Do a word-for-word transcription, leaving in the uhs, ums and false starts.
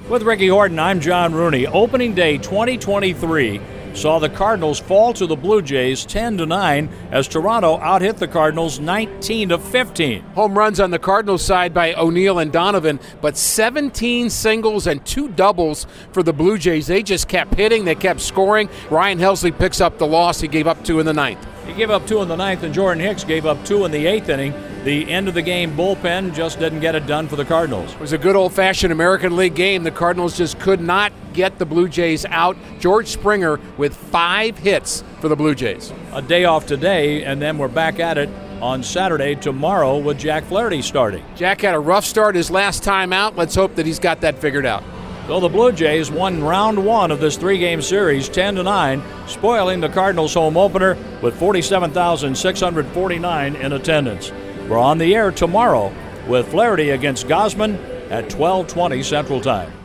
With Ricky Horton, I'm John Rooney. Opening day twenty twenty-three saw the Cardinals fall to the Blue Jays ten to nine as Toronto out-hit the Cardinals nineteen to fifteen. Home runs on the Cardinals side by O'Neill and Donovan, but seventeen singles and two doubles for the Blue Jays. They just kept hitting, they kept scoring. Ryan Helsley picks up the loss. He gave up two in the ninth. He gave up two in the ninth, and Jordan Hicks gave up two in the eighth inning. The end of the game bullpen just didn't get it done for the Cardinals. It was a good old-fashioned American League game. The Cardinals just could not get the Blue Jays out. George Springer with five hits for the Blue Jays. A day off today, and then we're back at it on Saturday tomorrow with Jack Flaherty starting. Jack had a rough start his last time out. Let's hope that he's got that figured out. So the Blue Jays won round one of this three-game series ten to nine, spoiling the Cardinals' home opener with forty-seven thousand six hundred forty-nine in attendance. We're on the air tomorrow with Flaherty against Gausman at twelve twenty Central Time.